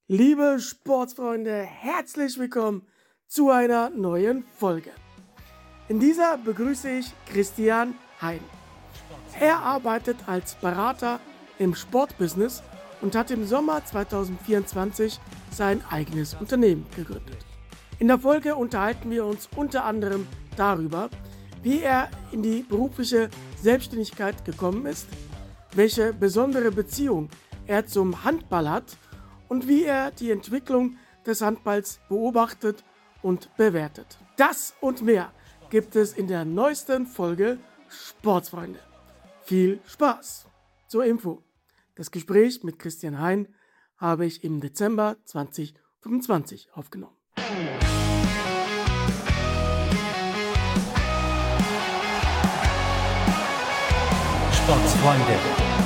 Liebe Sportsfreunde, herzlich willkommen zu einer neuen Folge. In dieser begrüße ich Christian Hein. Er arbeitet als Berater im Sportbusiness und hat im Sommer 2024 sein eigenes Unternehmen gegründet. In der Folge unterhalten wir uns unter anderem darüber, wie er in die berufliche Selbstständigkeit gekommen ist, welche besondere Beziehung er zum Handball hat und wie er die Entwicklung des Handballs beobachtet und bewertet. Das und mehr gibt es in der neuesten Folge Sportsfreunde. Viel Spaß! Zur Info: Das Gespräch mit Christian Hein habe ich im Dezember 2025 aufgenommen. Sportsfreunde.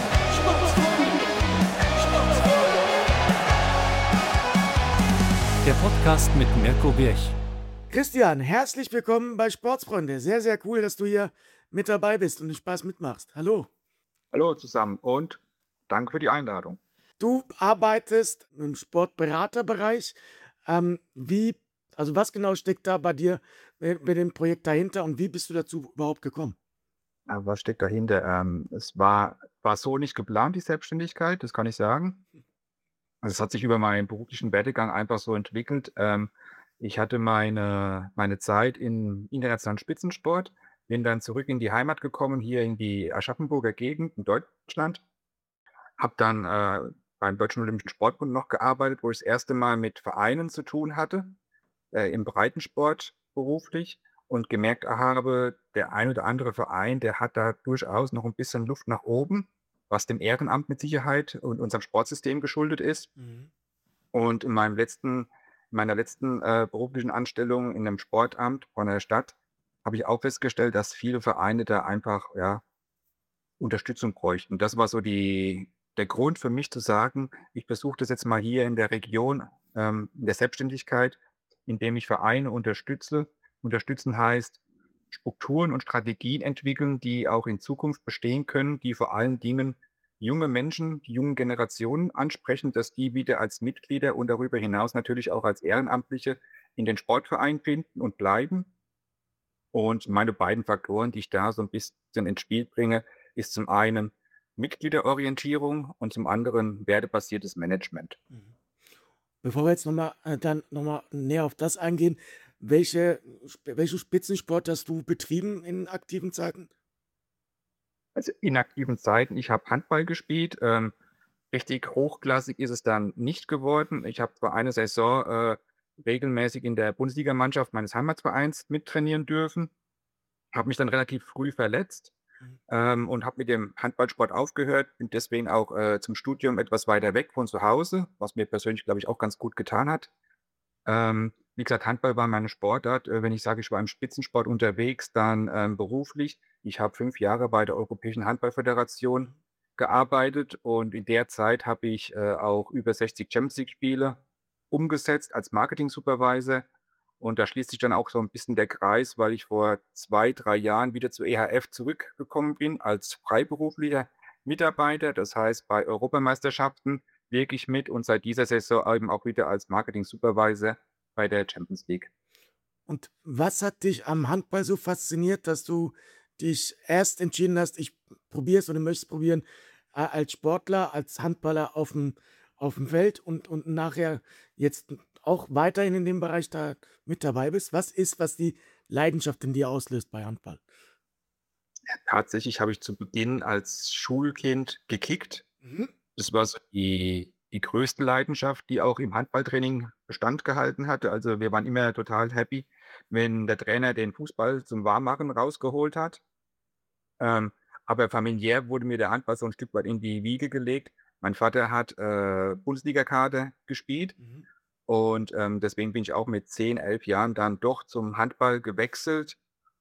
Der Podcast mit Mirko Birch. Christian, herzlich willkommen bei Sportsfreunde. Sehr, sehr cool, dass du hier mit dabei bist und den Spaß mitmachst. Hallo. Hallo zusammen und danke für die Einladung. Du arbeitest im Sportberaterbereich. Was genau steckt da bei dir mit dem Projekt dahinter und wie bist du dazu überhaupt gekommen? Was steckt dahinter? Es war so nicht geplant, die Selbstständigkeit, das kann ich sagen. Also, es hat sich über meinen beruflichen Werdegang einfach so entwickelt. Ich hatte meine Zeit im internationalen Spitzensport, bin dann zurück in die Heimat gekommen, hier in die Aschaffenburger Gegend in Deutschland. Habe dann, beim Deutschen Olympischen Sportbund noch gearbeitet, wo ich das erste Mal mit Vereinen zu tun hatte, im Breitensport beruflich und gemerkt habe, der ein oder andere Verein, der hat da durchaus noch ein bisschen Luft nach oben, was dem Ehrenamt mit Sicherheit und unserem Sportsystem geschuldet ist. Mhm. Und in meiner letzten beruflichen Anstellung in 'nem Sportamt von der Stadt habe ich auch festgestellt, dass viele Vereine da einfach, ja, Unterstützung bräuchten. Das war so der Grund für mich zu sagen: „Ich versuche das jetzt mal hier in der Region, in der Selbstständigkeit, indem ich Vereine unterstütze.“ Unterstützen heißt, Strukturen und Strategien entwickeln, die auch in Zukunft bestehen können, die vor allen Dingen junge Menschen, die jungen Generationen ansprechen, dass die wieder als Mitglieder und darüber hinaus natürlich auch als Ehrenamtliche in den Sportverein finden und bleiben. Und meine beiden Faktoren, die ich da so ein bisschen ins Spiel bringe, ist zum einen Mitgliederorientierung und zum anderen wertebasiertes Management. Mhm. Bevor wir jetzt nochmal näher auf das eingehen, welchen Spitzensport hast du betrieben in aktiven Zeiten? Also, in aktiven Zeiten, ich habe Handball gespielt, richtig hochklassig ist es dann nicht geworden. Ich habe zwar eine Saison, regelmäßig in der Bundesligamannschaft meines Heimatvereins mittrainieren dürfen, habe mich dann relativ früh verletzt, Mhm. und habe mit dem Handballsport aufgehört, bin deswegen auch, zum Studium etwas weiter weg von zu Hause, was mir persönlich, glaube ich, auch ganz gut getan hat. Wie gesagt, Handball war meine Sportart. Wenn ich sage, ich war im Spitzensport unterwegs, dann, beruflich. Ich habe 5 Jahre bei der Europäischen Handballföderation gearbeitet und in der Zeit habe ich, auch über 60 Champions-League-Spiele umgesetzt als Marketing-Supervisor. Und da schließt sich dann auch so ein bisschen der Kreis, weil ich vor 2, 3 Jahren wieder zur EHF zurückgekommen bin als freiberuflicher Mitarbeiter. Das heißt, bei Europameisterschaften wirke ich mit und seit dieser Saison eben auch wieder als Marketing Supervisor bei der Champions League. Und was hat dich am Handball so fasziniert, dass du dich erst entschieden hast, ich probiere es oder möchte es probieren, als Sportler, als Handballer auf dem Feld und nachher jetzt auch weiterhin in dem Bereich da mit dabei bist? Was die Leidenschaft in dir auslöst bei Handball? Tatsächlich habe ich zu Beginn als Schulkind gekickt. Mhm. Das war so die größte Leidenschaft, die auch im Handballtraining Bestand gehalten hatte. Also, wir waren immer total happy, wenn der Trainer den Fußball zum Warmmachen rausgeholt hat. Ähm, aber familiär wurde mir der Handball so 'n Stück weit in die Wiege gelegt. Mein Vater hat, Bundesligakader gespielt Mhm. und, deswegen bin ich auch mit 10, 11 Jahren dann doch zum Handball gewechselt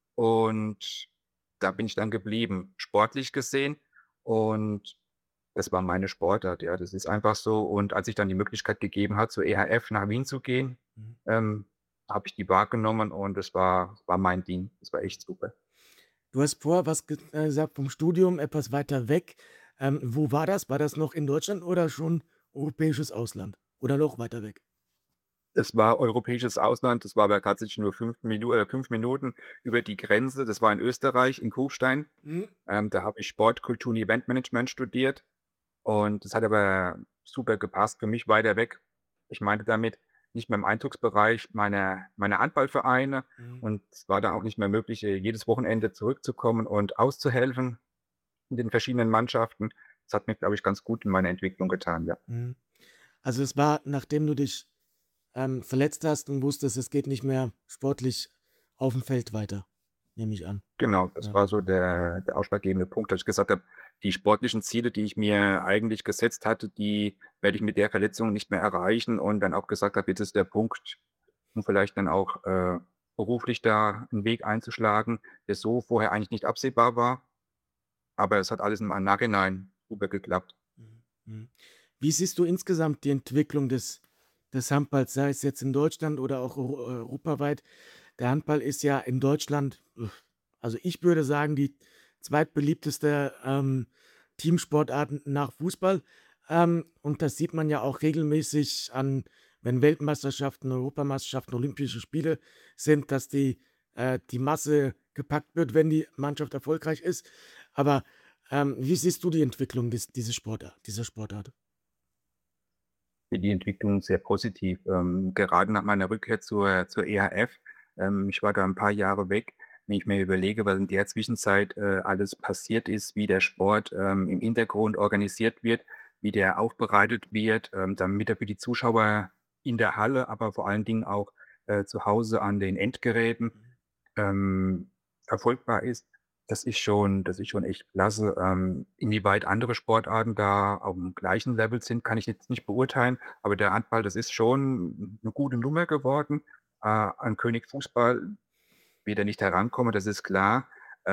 und da bin ich dann geblieben, sportlich gesehen. Und das war meine Sportart, ja, das ist einfach so. Und als sich dann die Möglichkeit gegeben hat, zur EHF nach Wien zu gehen, Mhm. ähm, habe ich die wahrgenommen und das war mein Ding. Das war echt super. Du hast vorher gesagt vom Studium etwas weiter weg. Wo war das? War das noch in Deutschland oder schon europäisches Ausland? oder noch weiter weg? Es war europäisches Ausland, das war aber tatsächlich nur 5 Minuten über die Grenze. Das war in Österreich, in Kufstein. Mhm. Da habe ich Sport, Kultur und Eventmanagement studiert und das hat aber super gepasst für mich weiter weg. Ich meinte damit nicht mehr im Einzugsbereich meiner Handballvereine Mhm. und es war da auch nicht mehr möglich, jedes Wochenende zurückzukommen und auszuhelfen in den verschiedenen Mannschaften. Das hat mir, glaube ich, ganz gut in meiner Entwicklung getan, ja. Mhm. Also, es war, nachdem du dich, verletzt hast und wusstest, es geht nicht mehr sportlich auf dem Feld weiter, nehme ich an. Genau, das Ja. war so der ausschlaggebende Punkt, dass ich gesagt habe, die sportlichen Ziele, die ich mir eigentlich gesetzt hatte, die werde ich mit der Verletzung nicht mehr erreichen und dann auch gesagt habe, jetzt ist der Punkt, um vielleicht dann auch, beruflich da 'n Weg einzuschlagen, der so vorher eigentlich nicht absehbar war, aber es hat alles im Nachhinein super geklappt. Mhm. Mhm. Wie siehst du insgesamt die Entwicklung des Handballs, sei es jetzt in Deutschland oder auch europaweit? Der Handball ist ja in Deutschland, also ich würde sagen, die zweitbeliebteste, Teamsportart nach Fußball. Und das sieht man ja auch regelmäßig an, wenn Weltmeisterschaften, Europameisterschaften, Olympische Spiele sind, dass die Masse gepackt wird, wenn die Mannschaft erfolgreich ist. Aber, wie siehst du die Entwicklung dieser Sportart? Die Entwicklung sehr positiv, gerade nach meiner Rückkehr zur EHF. Ich war da ein paar Jahre weg. Wenn ich mir überlege, was in der Zwischenzeit, alles passiert ist, wie der Sport, im Hintergrund organisiert wird, wie der aufbereitet wird, damit er für die Zuschauer in der Halle, aber vor allen Dingen auch, zu Hause an den Endgeräten, ähm, erfolgbar ist, das ist schon echt klasse. Inwieweit andere Sportarten da auf'm gleichen Level sind, kann ich jetzt nicht beurteilen, aber der Handball, das ist schon 'ne gute Nummer geworden. An König Fußball wird er nicht herankommen, das ist klar.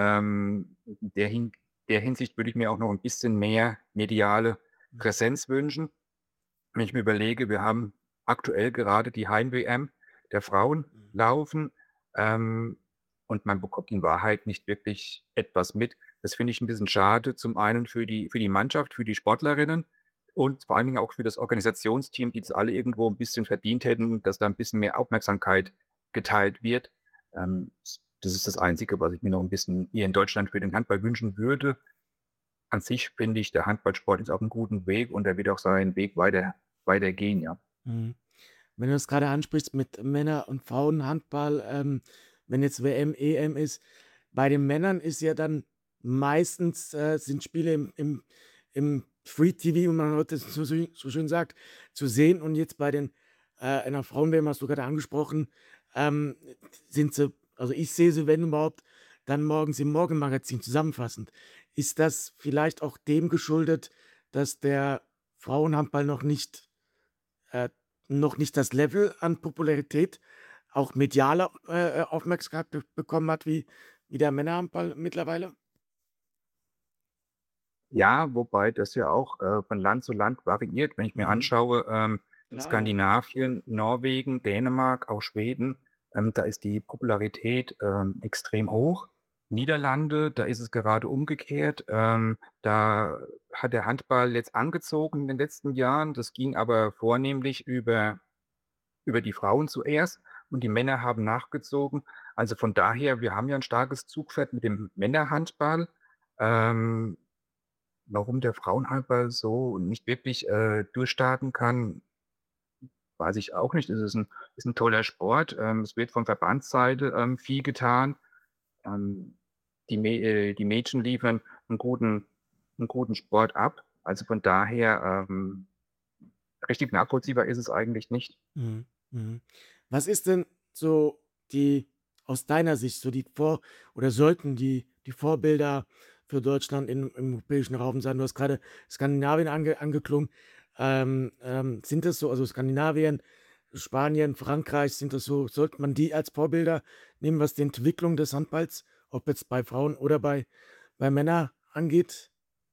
Der Hinsicht würde ich mir auch noch 'n bisschen mehr mediale Mhm, Präsenz wünschen. Wenn ich mir überlege, wir haben aktuell gerade die Heim-WM der Frauen mhm, laufen, ähm, und man bekommt in Wahrheit nicht wirklich etwas mit. Das finde ich 'n bisschen schade, zum einen für die Mannschaft, für die Sportlerinnen und vor allen Dingen auch für das Organisationsteam, die es alle irgendwo 'n bisschen verdient hätten, dass da 'n bisschen mehr Aufmerksamkeit geteilt wird. Das ist das Einzige, was ich mir noch 'n bisschen hier in Deutschland für den Handball wünschen würde. An sich finde ich, der Handballsport ist auf 'm guten Weg und er wird auch seinen Weg weitergehen, ja. mhm. Wenn du das gerade ansprichst mit Männer und Frauenhandball, wenn jetzt WM, EM ist, bei den Männern ist ja dann meistens, sind Spiele im Free TV, wie man heute so schön sagt, zu sehen. Und jetzt bei den in der Frauen-WM hast du gerade angesprochen, ähm, sind sie, also ich sehe sie, wenn überhaupt, dann morgens im Morgenmagazin zusammenfassend. Ist das vielleicht auch dem geschuldet, dass der Frauenhandball äh, noch nicht das Level an Popularität, auch mediale, Aufmerksamkeit bekommen hat wie der Männerhandball mittlerweile? Ja, wobei das ja auch, von Land zu Land variiert. Wenn ich mir Mhm. anschaue, in Klar, ja. Skandinavien, Norwegen, Dänemark, auch Schweden, da ist die Popularität, extrem hoch. Niederlande, da ist es gerade umgekehrt. Da hat der Handball jetzt angezogen in den letzten Jahren. Das ging aber vornehmlich über die Frauen zuerst und die Männer haben nachgezogen. Also, von daher, wir haben ja ein starkes Zugpferd mit dem Männerhandball. Ähm Warum der Frauenhandball so nicht wirklich, durchstarten kann, weiß ich auch nicht. Es ist 'n toller Sport. Es wird von Verbandsseite, viel getan. Die Mädchen liefern 'n guten 'n guten Sport ab. Also, von daher, richtig nachvollziehbar ist es eigentlich nicht. Mhm, mhm. Was ist denn so die aus deiner Sicht so die Vor oder sollten die Vorbilder für Deutschland im europäischen Raum sein? Du hast gerade Skandinavien angeklungen. Sind das so, also Skandinavien, Spanien, Frankreich, sind das so, sollte man die als Vorbilder nehmen, was die Entwicklung des Handballs, ob jetzt bei Frauen oder bei Männern angeht?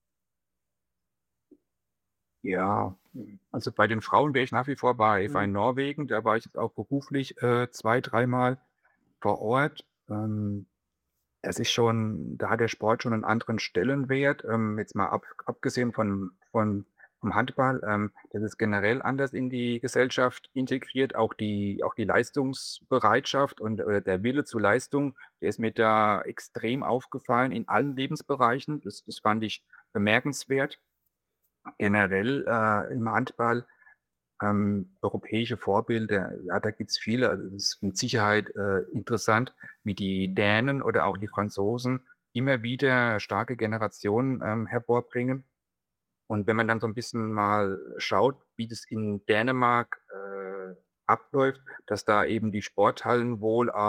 Ja, also, bei den Frauen wäre ich nach wie vor bei Mhm, Norwegen. Da war ich jetzt auch beruflich, 2, dreimal vor Ort. Es ist schon, da hat der Sport schon einen anderen Stellenwert, jetzt mal abgesehen von vom Handball. Das ist generell anders in die Gesellschaft integriert. Auch die Leistungsbereitschaft und der Wille zur Leistung, der ist mir da extrem aufgefallen in allen Lebensbereichen. Das fand ich bemerkenswert. Generell im Handball europäische Vorbilder, ja, da gibt's viele. Also, es ist mit Sicherheit interessant, wie die Dänen oder auch die Franzosen immer wieder starke Generationen hervorbringen. Und wenn man dann so ein bisschen mal schaut, wie das in Dänemark abläuft, dass da eben die Sporthallen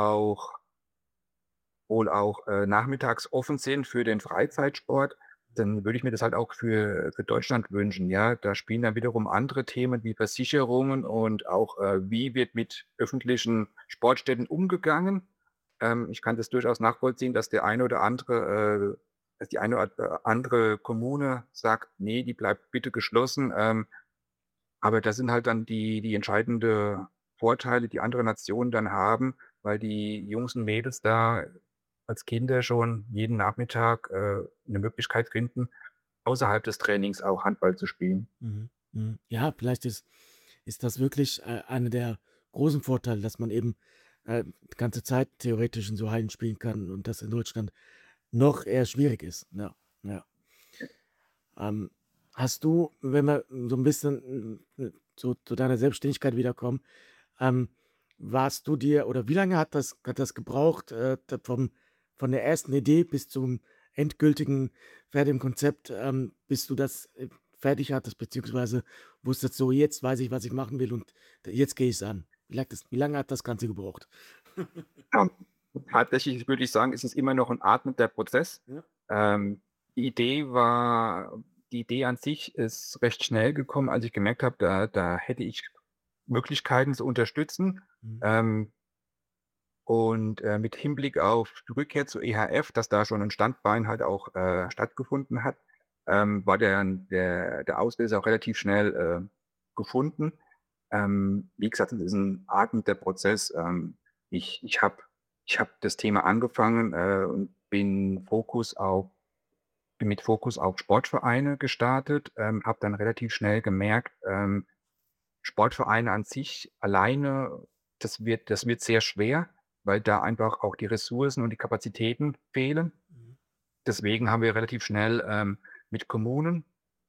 wohl auch nachmittags offen sind für den Freizeitsport, dann würde ich mir das halt auch für Deutschland wünschen, ja? Da spielen dann wiederum andere Themen wie Versicherungen und auch wie wird mit öffentlichen Sportstätten umgegangen. Ich kann das durchaus nachvollziehen, dass dass die eine oder andere Kommune sagt: „Nee, die bleibt bitte geschlossen." Aber das sind halt dann die entscheidende Vorteile, die andere Nationen dann haben, weil die Jungs und Mädels da als Kinder schon jeden Nachmittag 'ne Möglichkeit finden, außerhalb des Trainings auch Handball zu spielen. Mhm, mhm. Ja, vielleicht ist das wirklich, einer der großen Vorteile, dass man eben, die ganze Zeit theoretisch in so Hallen spielen kann und das in Deutschland noch eher schwierig ist. Ja, ja. Ähm, Hast du, wenn wir so ein bisschen, zu deiner Selbstständigkeit wiederkommen, ähm, warst du dir oder wie lange hat das gebraucht, d von der ersten Idee bis zum endgültigen fertigen Konzept, bis du das, fertig hattest, beziehungsweise wusstest so: „Jetzt weiß ich, was ich machen will und jetzt gehe ich's an.“ Wie lange hat das Ganze gebraucht? Ja, tatsächlich würde ich sagen, ist es immer noch 'n atmender Prozess. Ja. Ähm, die Idee war die Idee an sich ist recht schnell gekommen, als ich gemerkt habe, da hätte ich Möglichkeiten zu unterstützen. Mhm. Ähm, mit Hinblick auf die Rückkehr zur EHF, dass da schon ein Standbein halt auch stattgefunden hat, war der Auslöser auch relativ schnell gefunden. Wie gesagt, es ist ein atmender Prozess. Ich habe das Thema angefangen und bin mit Fokus auf Sportvereine gestartet, habe dann relativ schnell gemerkt, Sportvereine an sich alleine, das wird sehr schwer, weil da einfach auch die Ressourcen und die Kapazitäten fehlen. Mhm. Deswegen haben wir relativ schnell mit Kommunen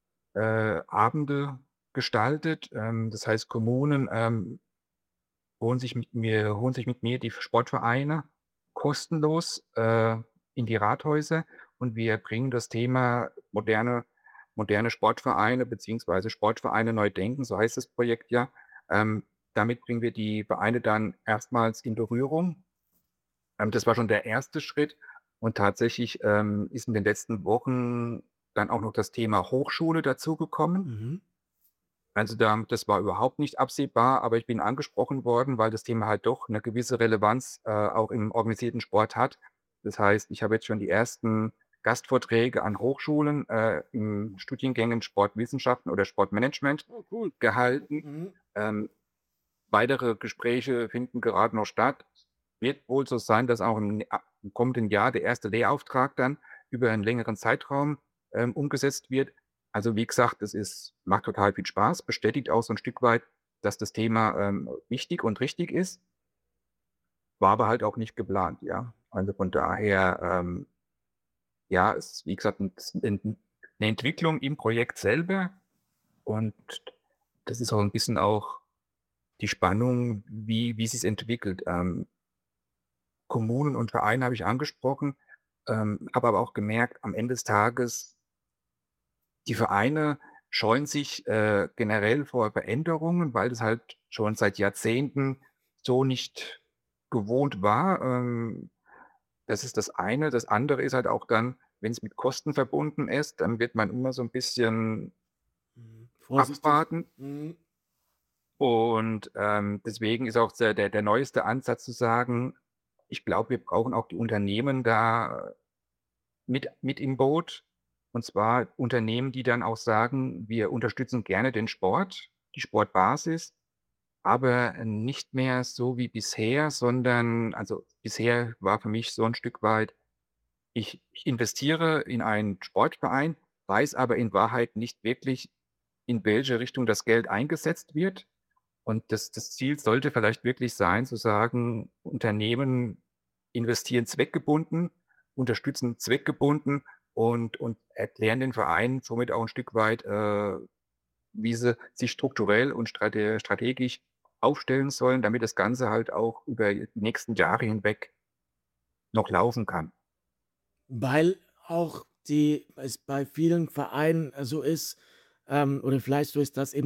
Abende gestaltet. Das heißt, Kommunen holen sich mit mir die Sportvereine kostenlos in die Rathäuser und wir bringen das Thema moderne Sportvereine beziehungsweise Sportvereine neu denken, so heißt das Projekt ja. Damit bringen wir die Vereine dann erstmals in Berührung. Das war schon der erste Schritt und tatsächlich ist in den letzten Wochen dann auch noch das Thema Hochschule dazugekommen. Mhm. Also, das war überhaupt nicht absehbar, aber ich bin angesprochen worden, weil das Thema halt doch eine gewisse Relevanz auch im organisierten Sport hat. Das heißt, ich habe jetzt schon die ersten Gastvorträge an Hochschulen in Studiengängen Sportwissenschaften oder Sportmanagement Oh, cool. gehalten. Mhm. Ähm, weitere Gespräche finden gerade noch statt. Wird wohl so sein, dass auch im kommenden Jahr der erste Lehrauftrag dann über einen längeren Zeitraum umgesetzt wird. Also, wie gesagt, macht total viel Spaß, bestätigt auch so ein Stück weit, dass das Thema wichtig und richtig ist, war aber halt auch nicht geplant, ja. Also, von daher, ja, ist, wie gesagt, 'ne Entwicklung im Projekt selber und das ist auch ein bisschen auch die Spannung, wie sich's entwickelt. Kommunen und Vereine habe ich angesprochen, habe aber auch gemerkt, am Ende des Tages, die Vereine scheuen sich generell vor Veränderungen, weil das halt schon seit Jahrzehnten so nicht gewohnt war. Das ist das eine. Das andere ist halt auch dann, wenn es mit Kosten verbunden ist, dann wird man immer so ein bisschen Mhm. Vorsichtig. abwarten. Mhm. Und deswegen ist auch der neueste Ansatz zu sagen: „Ich glaube, wir brauchen auch die Unternehmen da mit im Boot." Und zwar Unternehmen, die dann auch sagen: „Wir unterstützen gerne den Sport, die Sportbasis, aber nicht mehr so wie bisher, sondern" also, bisher war für mich so ein Stück weit: Ich investiere in einen Sportverein, weiß aber in Wahrheit nicht wirklich, in welche Richtung das Geld eingesetzt wird. Und das Ziel sollte vielleicht wirklich sein, zu sagen, Unternehmen investieren zweckgebunden, unterstützen zweckgebunden und erklären den Vereinen somit auch ein Stück weit, wie sie sich strukturell und strategisch aufstellen sollen, damit das Ganze halt auch über die nächsten Jahre hinweg noch laufen kann. Weil auch es bei vielen Vereinen so ist, oder vielleicht so ist, dass eben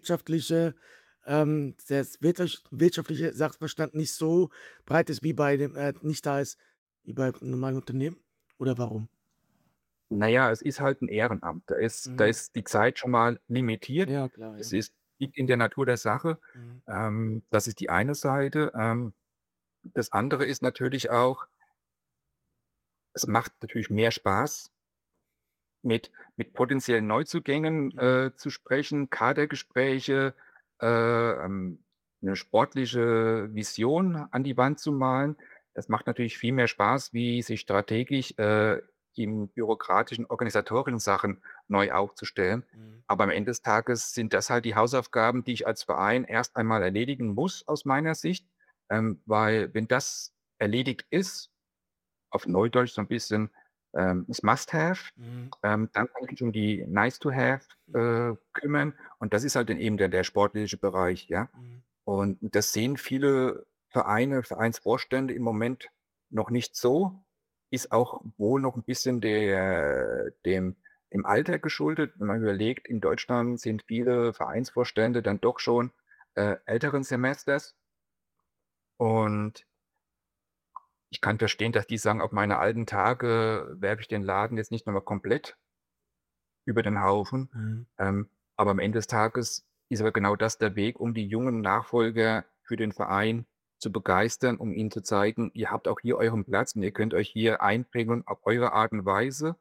wirtschaftliche Sachverstand nicht so breit ist wie bei dem nicht da ist wie bei normalen Unternehmen oder warum? Na ja, es ist halt 'n Ehrenamt. Da Mhm. ist die Zeit schon mal limitiert. Ja, klar, ja. Liegt in der Natur der Sache. Mhm. Das ist die eine Seite. Das andere ist natürlich auch, es macht natürlich mehr Spaß, mit potenziellen Neuzugängen, Mhm. zu sprechen, Kadergespräche, äh, 'ne sportliche Vision an die Wand zu malen. Das macht natürlich viel mehr Spaß, wie sich strategisch, in bürokratischen, organisatorischen Sachen neu aufzustellen. Mhm. Aber am Ende des Tages sind das halt die Hausaufgaben, die ich als Verein erst einmal erledigen muss aus meiner Sicht, weil wenn das erledigt ist, auf Neudeutsch so ein bisschen, das Must-have. Mhm. Dann kann ich mich um die Nice-to-have, kümmern, und das ist halt dann eben der sportliche Bereich, ja. Mhm. Und das sehen viele Vereine, Vereinsvorstände im Moment noch nicht so. Ist auch wohl noch ein bisschen dem Alter geschuldet. Wenn man überlegt, in Deutschland sind viele Vereinsvorstände dann doch schon, älteren Semesters, und ich kann verstehen, dass die sagen: „Auf meine alten Tage werfe ich den Laden jetzt nicht noch mal komplett über den Haufen." Mhm. Aber am Ende des Tages ist aber genau das der Weg, um die jungen Nachfolger für den Verein zu begeistern, um ihnen zu zeigen: „Ihr habt auch hier euren Platz und ihr könnt euch hier einbringen auf eure Art und Weise.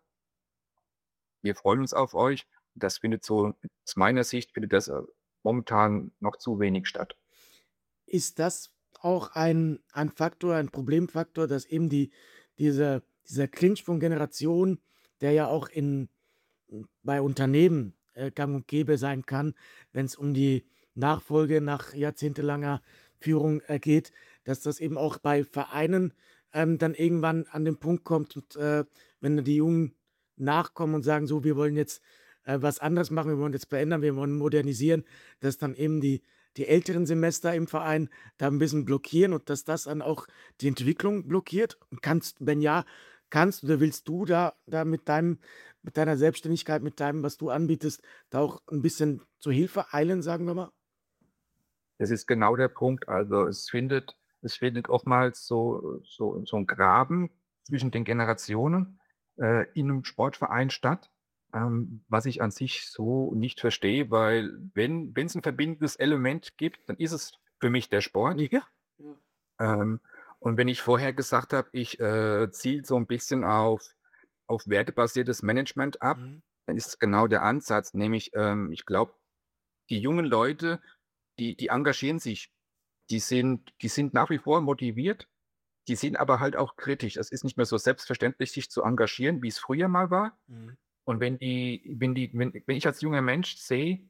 Wir freuen uns auf euch." Das findet so aus meiner Sicht findet das, momentan noch zu wenig statt. Ist das auch ein Faktor, ein Problemfaktor, dass eben dieser Clinch von Generationen, der ja auch bei Unternehmen, gang und gäbe sein kann, wenn es um die Nachfolge nach jahrzehntelanger Führung, geht, dass das eben auch bei Vereinen, dann irgendwann an den Punkt kommt und, wenn dann die Jungen nachkommen und sagen: „So, wir wollen jetzt, was anderes machen, wir wollen jetzt verändern, wir wollen modernisieren“, dass dann eben die älteren Semester im Verein da ein bisschen blockieren und dass das dann auch die Entwicklung blockiert? Und wenn ja, kannst oder willst du da mit deiner Selbstständigkeit, mit deinem, was du anbietest, da auch ein bisschen zur Hilfe eilen, sagen wir mal? Das ist genau der Punkt. Also, es findet oftmals so 'n Graben zwischen den Generationen, in 'nem Sportverein statt, was ich an sich so nicht verstehe, weil wenn's 'n verbindendes Element gibt, dann ist es für mich der Sport. Ja. Ja. Ähm, und wenn ich vorher gesagt habe, ich, ziele so 'n bisschen auf wertebasiertes Management ab, Mhm. dann ist es genau der Ansatz, nämlich, ich glaube, die jungen Leute, die engagieren sich. Die sind nach wie vor motiviert, die sind aber halt auch kritisch. Es ist nicht mehr so selbstverständlich, sich zu engagieren, wie es früher mal war. Mhm. Und wenn ich als junger Mensch sehe,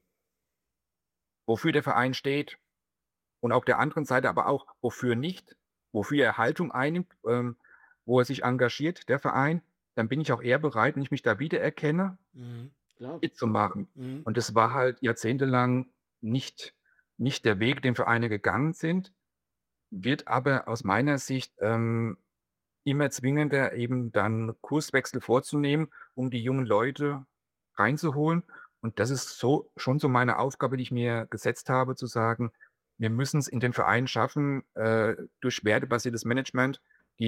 wofür der Verein steht, und auf der anderen Seite aber auch wofür nicht, wofür er Haltung einnimmt, wo er sich engagiert, der Verein, dann bin ich auch eher bereit, wenn ich mich da wiedererkenne, Mhm. Klar. mitzumachen. Mhm. Und das war halt jahrzehntelang nicht nicht der Weg, den Vereine gegangen sind, wird aber aus meiner Sicht, immer zwingender, eben dann Kurswechsel vorzunehmen, um die jungen Leute reinzuholen. Und das ist so schon so meine Aufgabe, die ich mir gesetzt habe, zu sagen: „Wir müssen es in den Vereinen schaffen, durch wertebasiertes Management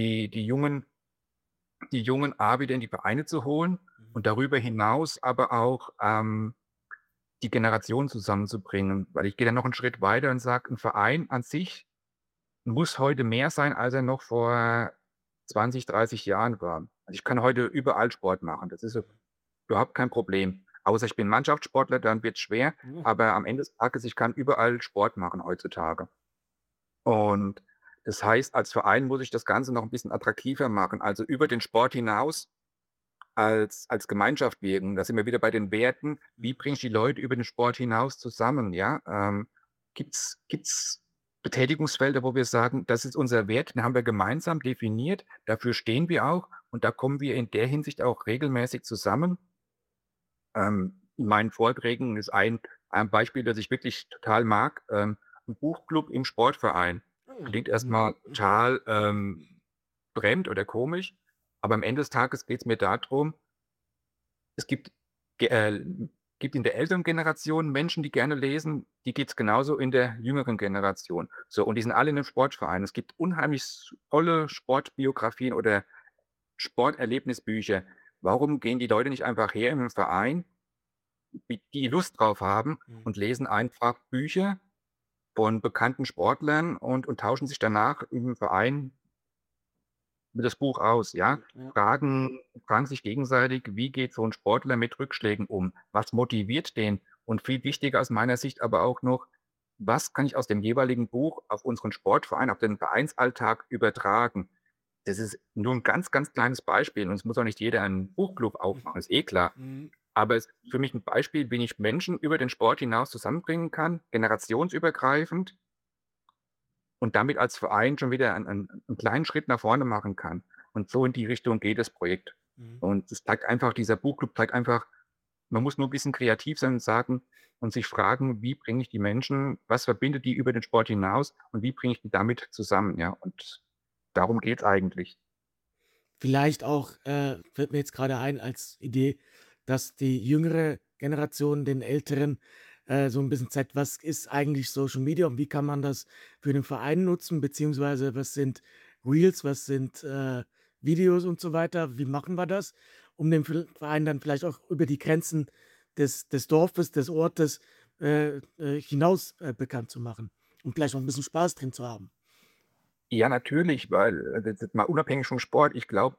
die Jungen A wieder in die Vereine zu holen Mhm. und darüber hinaus aber auch, die Generationen zusammenzubringen." Weil ich gehe dann noch einen Schritt weiter und sage, ein Verein an sich muss heute mehr sein, als er noch vor 20, 30 Jahren war. Also, ich kann heute überall Sport machen. Das ist überhaupt kein Problem. Außer ich bin Mannschaftssportler, dann wird's schwer, Ja. aber am Ende des Tages, ich kann überall Sport machen heutzutage. Und das heißt, als Verein muss ich das Ganze noch 'n bisschen attraktiver machen. Also, über den Sport hinaus als Gemeinschaft wirken. Da sind wir wieder bei den Werten. Wie bringe ich die Leute über den Sport hinaus zusammen, ja? Gibt's Betätigungsfelder, wo wir sagen: „Das ist unser Wert, den haben wir gemeinsam definiert, dafür stehen wir auch und da kommen wir in der Hinsicht auch regelmäßig zusammen?“ In meinen Vorträgen ist ein Beispiel, das ich wirklich total mag, 'n Buchclub im Sportverein. Ah, Klingt erst mal total, fremd oder komisch, aber am Ende des Tages geht's mir darum, es ge gibt in der älteren Generation Menschen, die gerne lesen, die gibt's genauso in der jüngeren Generation. So, und die sind alle in 'nem Sportverein. Es gibt unheimlich tolle Sportbiografien oder Sporterlebnisbücher. Warum gehen die Leute nicht einfach her in 'nen Verein, die Lust drauf haben mhm, und lesen einfach Bücher von bekannten Sportlern und tauschen sich danach im Verein mit das Buch aus, ja? ja, Fragen sich gegenseitig: „Wie geht so 'n Sportler mit Rückschlägen um? Was motiviert den?“ Und viel wichtiger aus meiner Sicht aber auch noch: „Was kann ich aus dem jeweiligen Buch auf unseren Sportverein, auf den Vereinsalltag übertragen?“ Das ist nur 'n ganz, ganz kleines Beispiel und es muss auch nicht jeder einen Buchclub aufmachen, ist eh klar. mhm. Aber es ist für mich 'n Beispiel, wie ich Menschen über den Sport hinaus zusammenbringen kann, generationsübergreifend und damit als Verein schon wieder einen kleinen Schritt nach vorne machen kann. Und so in die Richtung geht das Projekt. Mhm. Und es zeigt einfach dieser Buchclub zeigt einfach, man muss nur 'n bisschen kreativ sein und sagen und sich fragen: „Wie bringe ich die Menschen was verbindet die über den Sport hinaus und wie bringe ich die damit zusammen?“ Ja, und darum geht's eigentlich. Vielleicht auch, fällt mir jetzt gerade ein als Idee, dass die jüngere Generation den Älteren, so ein bisschen zeigt, was ist eigentlich Social Media und wie kann man das für den Verein nutzen, beziehungsweise was sind Reels, was sind, Videos und so weiter? Wie machen wir das, um den Verein dann vielleicht auch über die Grenzen des Dorfes, des Ortes, hinaus, bekannt zu machen und vielleicht auch ein bisschen Spaß drin zu haben. Ja, natürlich, weil, jetzt mal unabhängig vom Sport, ich glaube,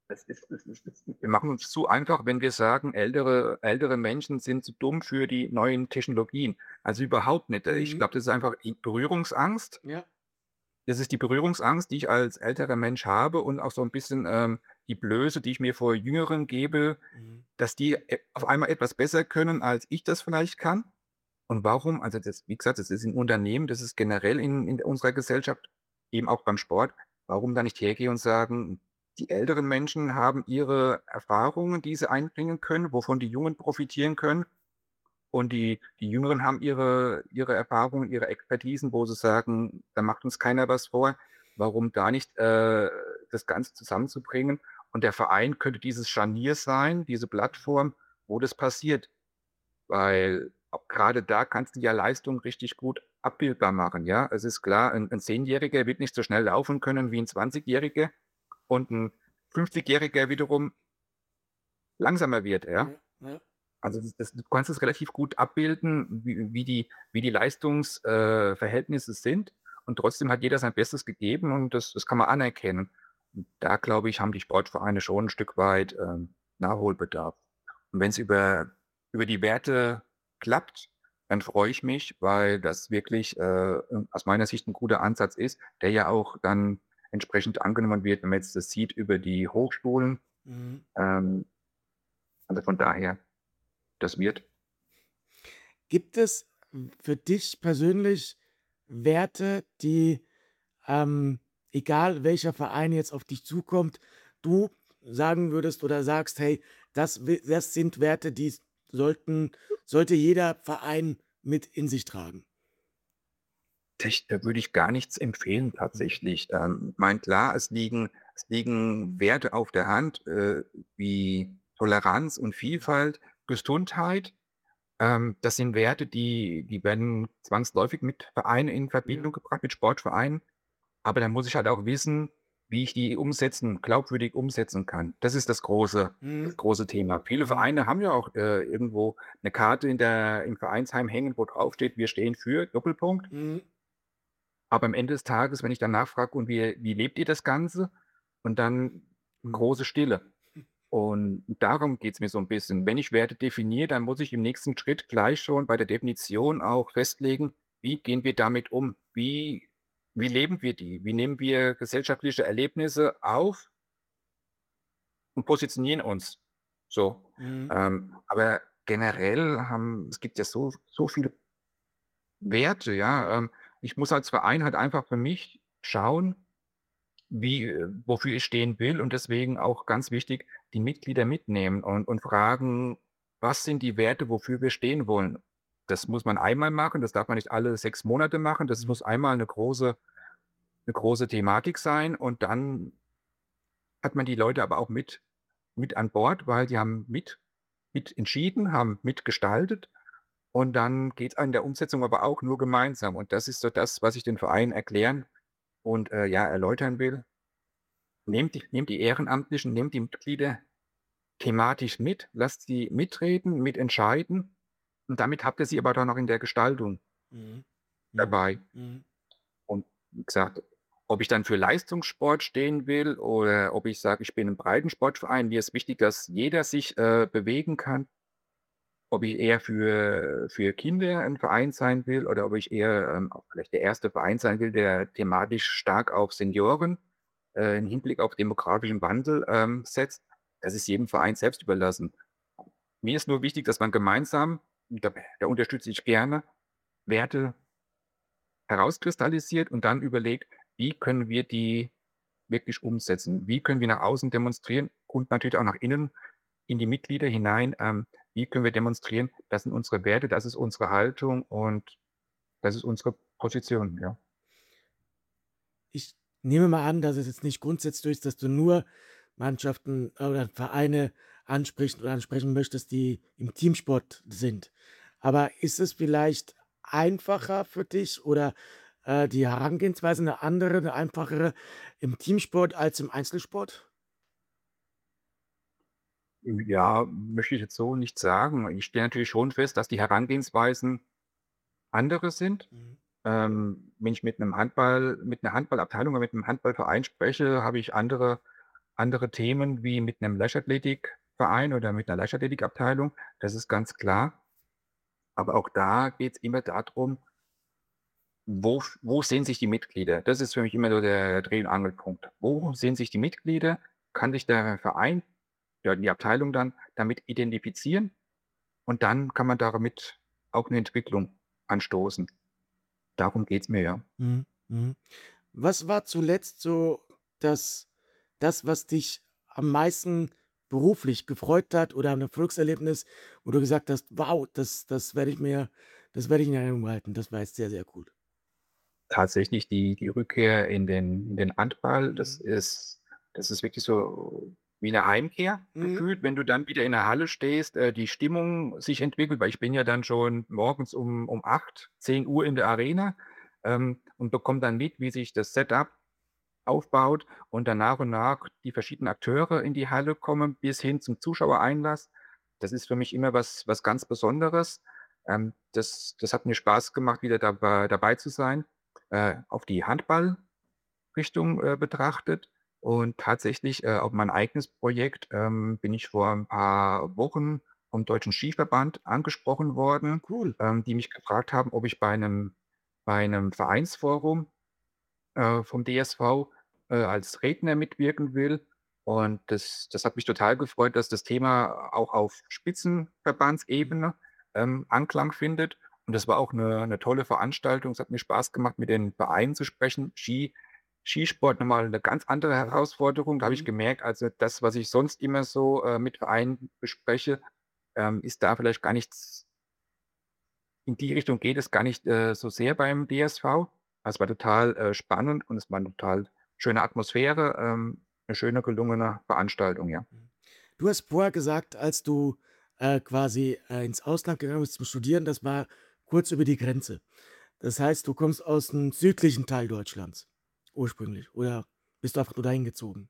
es wir machen uns zu einfach, wenn wir sagen, ältere Menschen sind zu dumm für die neuen Technologien. Also, überhaupt nicht. Ich Mhm. glaube, das ist einfach die Berührungsangst. Ja. Das ist die Berührungsangst, die ich als älterer Mensch habe und auch so 'n bisschen, die Blöße, die ich mir vor Jüngeren gebe, Mhm. dass die auf einmal etwas besser können, als ich das vielleicht kann. Und warum? Also, das wie gesagt, das ist in Unternehmen, das ist generell in unserer Gesellschaft, eben auch beim Sport. Warum da nicht hergehen und sagen: „Die älteren Menschen haben ihre Erfahrungen, die sie einbringen können, wovon die Jungen profitieren können. Und die Jüngeren haben ihre Erfahrungen, ihre Expertisen, wo sie sagen: „Da macht uns keiner was vor.“ Warum da nicht, das Ganze zusammenzubringen? Und der Verein könnte dieses Scharnier sein, diese Plattform, wo das passiert. Weil auch grade da kannst du ja Leistung richtig gut abbildbar machen, ja? Es ist klar, 'n 10-Jähriger wird nicht so schnell laufen können wie 'n 20-Jähriger und 'n 50-Jähriger wiederum langsamer wird, ja? Ja, ja. Also, du kannst es relativ gut abbilden, wie die Leistungsverhältnisse sind und trotzdem hat jeder sein Bestes gegeben und das kann man anerkennen. Und da glaube ich, haben die Sportvereine schon 'n Stück weit, Nachholbedarf. Und wenn's über die Werte klappt, dann freue ich mich, weil das wirklich, aus meiner Sicht 'n guter Ansatz ist, der ja auch dann entsprechend angenommen wird, wenn man jetzt das sieht über die Hochschulen. Mhm. Ähm, also, von daher, das wird. Gibt es für dich persönlich Werte, die, ähm, egal welcher Verein jetzt auf dich zukommt, du sagen würdest oder sagst: „Hey, das sind Werte, die sollte jeder Verein mit in sich tragen?“ Da würde ich gar nichts empfehlen Mhm. tatsächlich. Meine, klar, es liegen Werte auf der Hand, wie Toleranz und Vielfalt, Gesundheit. Das sind Werte, die werden zwangsläufig mit Vereinen in Ja. Verbindung gebracht, mit Sportvereinen. Aber dann muss ich halt auch wissen, wie ich die glaubwürdig umsetzen kann. Das ist das Mhm. große Thema. Viele Mhm. Vereine haben ja auch, irgendwo eine Karte im Vereinsheim hängen, wo draufsteht: „Wir stehen für Doppelpunkt.“ Mhm. Aber am Ende des Tages, wenn ich dann nachfrage: „Und wie lebt ihr das Ganze?“ Und dann Mhm. große Stille. Und darum geht's mir so 'n bisschen. Wenn ich Werte definiere, dann muss ich im nächsten Schritt gleich schon bei der Definition auch festlegen: Wie gehen wir damit um? Wie leben wir die? Wie nehmen wir gesellschaftliche Erlebnisse auf und positionieren uns? So. Mhm. Aber generell es gibt ja so viele Werte, ja. Ich muss als Verein halt einfach für mich schauen, wofür ich stehen will und deswegen auch ganz wichtig, die Mitglieder mitnehmen und fragen: „Was sind die Werte, wofür wir stehen wollen?“ Das muss man einmal machen, das darf man nicht alle 6 Monate machen. Das Mhm. muss einmal eine große Thematik sein und dann hat man die Leute aber auch mit an Bord, weil die haben mit entschieden, haben mitgestaltet und dann geht's an der Umsetzung aber auch nur gemeinsam. Und das ist so das, was ich den Verein erklären und, ja, erläutern will. Nehmt die Ehrenamtlichen, nehmt die Mitglieder thematisch mit, lasst sie mitreden, mitentscheiden und damit habt ihr sie aber dann noch in der Gestaltung Mhm. Mhm. dabei. Mhm. Und wie gesagt, ob ich dann für Leistungssport stehen will oder ob ich sage, ich bin im Breitensportverein, mir ist wichtig, dass jeder sich, bewegen kann. Ob ich eher für Kinder ein Verein sein will oder ob ich eher, auch vielleicht der erste Verein sein will, der thematisch stark auf Senioren, im Hinblick auf demografischen Wandel, setzt, das ist jedem Verein selbst überlassen. Mir ist nur wichtig, dass man gemeinsam, da unterstütze ich gerne, Werte herauskristallisiert und dann überlegt, wie können wir die wirklich umsetzen? Wie können wir nach außen demonstrieren und natürlich auch nach innen in die Mitglieder hinein, wie können wir demonstrieren, das sind unsere Werte, das ist unsere Haltung und das ist unsere Position, ja. Ich nehme mal an, dass es jetzt nicht grundsätzlich so ist, dass du nur Mannschaften oder Vereine ansprichst oder ansprechen möchtest, die im Teamsport sind. Aber ist es vielleicht einfacher für dich oder, die Herangehensweise eine andere, eine einfachere im Teamsport als im Einzelsport? Ja, möchte ich jetzt so nicht sagen. Ich stelle natürlich schon fest, dass die Herangehensweisen andere sind. Mhm. Wenn ich mit einer Handballabteilung oder mit einem Handballverein spreche, habe ich andere Themen wie mit einem Leichtathletikverein oder mit einer Leichtathletikabteilung. Das ist ganz klar. Aber auch da geht es immer darum, wo sehen sich die Mitglieder? Das ist für mich immer so der Dreh- und Angelpunkt. Wo sehen sich die Mitglieder? Kann sich der Verein, ja, die Abteilung dann damit identifizieren? Und dann kann man damit auch eine Entwicklung anstoßen. Darum geht's mir, ja. Mhm. Mhm. Was war zuletzt so das was dich am meisten beruflich gefreut hat oder ein Erfolgserlebnis, wo du gesagt hast: „Wow, das werde ich in Erinnerung behalten. Das war jetzt sehr, sehr gut.“ Tatsächlich die Rückkehr in den Handball, das Mhm. ist wirklich so wie 'ne Heimkehr Mhm. gefühlt, wenn du dann wieder in der Halle stehst, die Stimmung sich entwickelt, weil ich bin ja dann schon morgens um 8, 10 Uhr in der Arena, und bekomme dann mit, wie sich das Setup aufbaut und dann nach und nach die verschiedenen Akteure in die Halle kommen bis hin zum Zuschauereinlass. Das ist für mich immer was ganz Besonderes. Das hat mir Spaß gemacht, wieder dabei zu sein, auf die Handballrichtung, betrachtet. Und tatsächlich, auf mein eigenes Projekt, bin ich vor ein paar Wochen vom Deutschen Skiverband angesprochen worden, Cool. die mich gefragt haben, ob ich bei einem Vereinsforum vom DSV, als Redner mitwirken will. Und das hat mich total gefreut, dass das Thema auch auf Mhm. Spitzenverbandsebene, Anklang findet. Und das war auch eine tolle Veranstaltung. Es hat mir Spaß gemacht, mit den Vereinen zu sprechen. Skisport noch mal 'ne ganz andere Herausforderung. Da habe ich Mhm. gemerkt, also das, was ich sonst immer so, mit Vereinen bespreche, ist da vielleicht gar nichts in die Richtung geht es gar nicht, so sehr beim DSV. Es war total, spannend und es war 'ne total schöne Atmosphäre, 'ne schöne gelungene Veranstaltung, ja. Mhm. Du hast vorher gesagt, als du, quasi, ins Ausland gegangen bist zum Studieren, das war kurz über die Grenze. Das heißt, du kommst aus dem südlichen Teil Deutschlands ursprünglich oder bist du einfach nur dahin gezogen?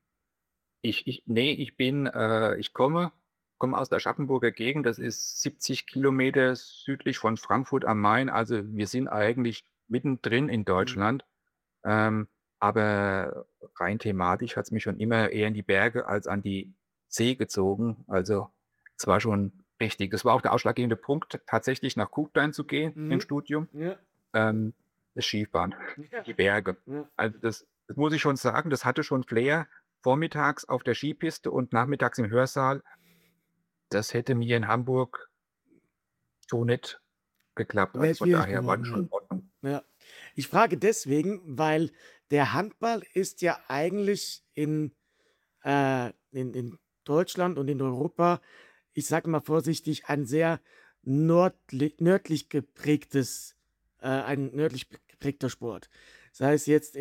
Ich komme aus der Aschaffenburger Gegend. Das ist 70 Kilometer südlich von Frankfurt am Main. Also, wir sind eigentlich mittendrin in Mhm. Deutschland, ähm, aber rein thematisch hat's mich schon immer eher in die Berge als an die See gezogen. Also, es war schon richtig. Das war auch der ausschlaggebende Punkt, tatsächlich nach Kufstein zu gehen im Mhm. Studium, Ja. das Skifahren, Ja. die Berge. Ja. Also, das muss ich schon sagen, das hatte schon Flair, vormittags auf der Skipiste und nachmittags im Hörsaal das hätte mir in Hamburg so nicht geklappt. Wäre Also von schwierig daher war geworden, das ja. schon in Ordnung. Ja. Ich frage deswegen, weil der Handball ist ja eigentlich in Deutschland und in Europa, ich sage mal vorsichtig, ein sehr nördlich geprägtes, ein nördlich geprägter Sport. Sei es jetzt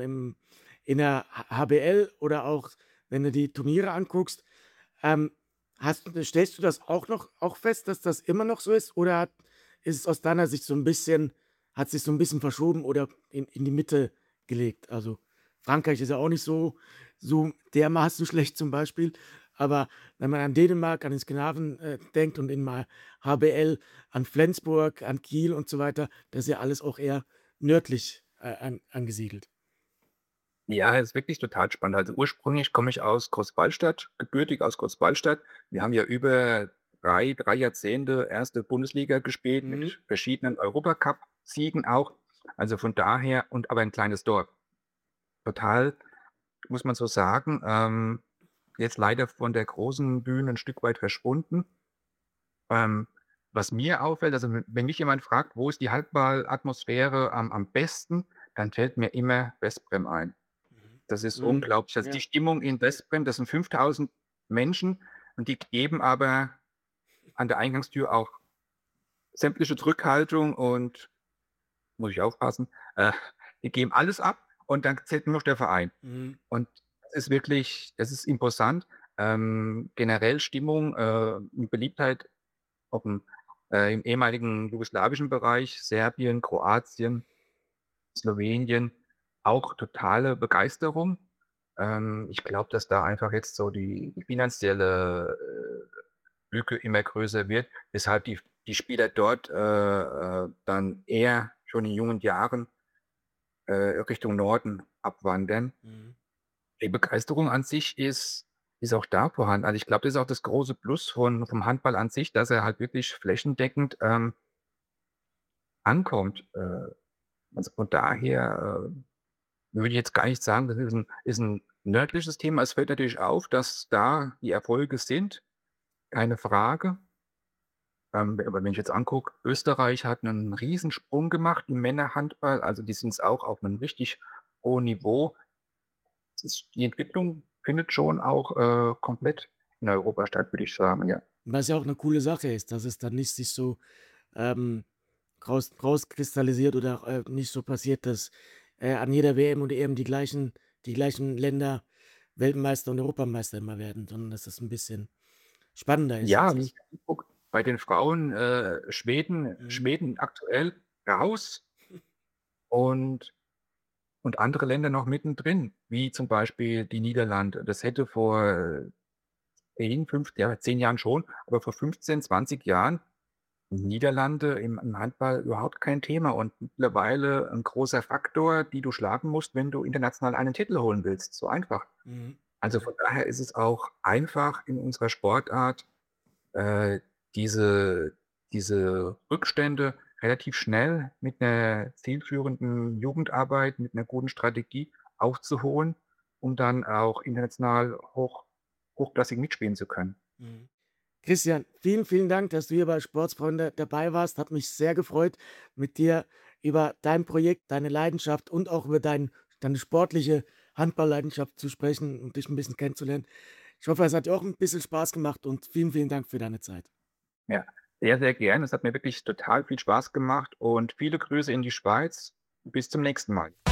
in der HBL oder auch, wenn du die Turniere anguckst. Ähm, stellst du das auch fest, dass das immer noch so ist? Oder ist es aus deiner Sicht hat sich so ein bisschen verschoben oder in die Mitte gelegt? Also Frankreich ist ja auch nicht so dermaßen schlecht zum Beispiel. Aber wenn man an Dänemark, an den Skandinavien denkt und in mal HBL, an Flensburg, an Kiel und so weiter, das ist ja alles auch eher nördlich angesiedelt. Ja, ist wirklich total spannend. Also ursprünglich komme ich aus Großwallstadt, gebürtig aus Großwallstadt. Wir haben ja über drei Jahrzehnte erste Bundesliga gespielt Mhm. mit verschiedenen Europacup-Siegen auch. Also von daher, und aber ein kleines Dorf. Total, muss man so sagen. Jetzt leider von der großen Bühne ein Stück weit verschwunden. Ähm, was mir auffällt, also wenn mich jemand fragt, wo ist die Handballatmosphäre am besten, dann fällt mir immer Westbrem ein. Das ist Mhm. unglaublich. Also, die Ja. Stimmung in Westbrem, das sind 5.000 Menschen und die geben aber an der Eingangstür auch sämtliche Zurückhaltung und muss ich aufpassen, äh, die geben alles ab und dann zählt nur noch der Verein. Mhm. Und das ist imposant. Generell Stimmung, Beliebtheit im ehemaligen jugoslawischen Bereich, Serbien, Kroatien, Slowenien, auch totale Begeisterung. Ich glaube, dass da einfach jetzt so die finanzielle, Lücke immer größer wird, weshalb die Spieler dort, dann eher schon in jungen Jahren, Richtung Norden abwandern. Mhm. Die Begeisterung an sich ist auch da vorhanden. Also, ich glaube, das ist auch das große Plus vom Handball an sich, dass er halt wirklich flächendeckend, ankommt. Also, von daher, würde ich jetzt gar nicht sagen, das ist 'n nördliches Thema. Es fällt natürlich auf, dass da die Erfolge sind, keine Frage. Aber wenn ich jetzt angucke, Österreich hat 'nen Riesensprung gemacht im Männerhandball. Also, die sind's auch auf 'nem richtig hohen Niveau. Die Entwicklung findet schon auch, komplett in Europa statt, würde ich sagen, ja. Was ja auch eine coole Sache ist, dass es dann nicht sich so ähm, rauskristallisiert oder nicht so passiert, dass an jeder WM und EM die gleichen Länder Weltmeister und Europameister immer werden, sondern dass das ein bisschen spannender ist. Ja, wenn ich angucke, bei den Frauen, Mhm. Schweden aktuell raus und andere Länder noch mittendrin, wie zum Beispiel die Niederlande. Das hätte vor 10 Jahren schon, aber vor 15, 20 Jahren Niederlande im Handball überhaupt kein Thema und mittlerweile 'n großer Faktor, die du schlagen musst, wenn du international einen Titel holen willst. So einfach. Mhm. Also, von daher ist es auch einfach in unserer Sportart, äh, diese Rückstände relativ schnell mit 'ner zielführenden Jugendarbeit, mit 'ner guten Strategie aufzuholen, um dann auch international hochklassig mitspielen zu können. Mhm. Christian, vielen, vielen Dank, dass du hier bei Sportsfreunde dabei warst. Hat mich sehr gefreut, mit dir über dein Projekt, deine Leidenschaft und auch über deine sportliche Handballleidenschaft zu sprechen und dich ein bisschen kennenzulernen. Ich hoffe, es hat dir auch ein bisschen Spaß gemacht und vielen, vielen Dank für deine Zeit. Ja, sehr, sehr gerne. Es hat mir wirklich total viel Spaß gemacht und viele Grüße in die Schweiz. Bis zum nächsten Mal.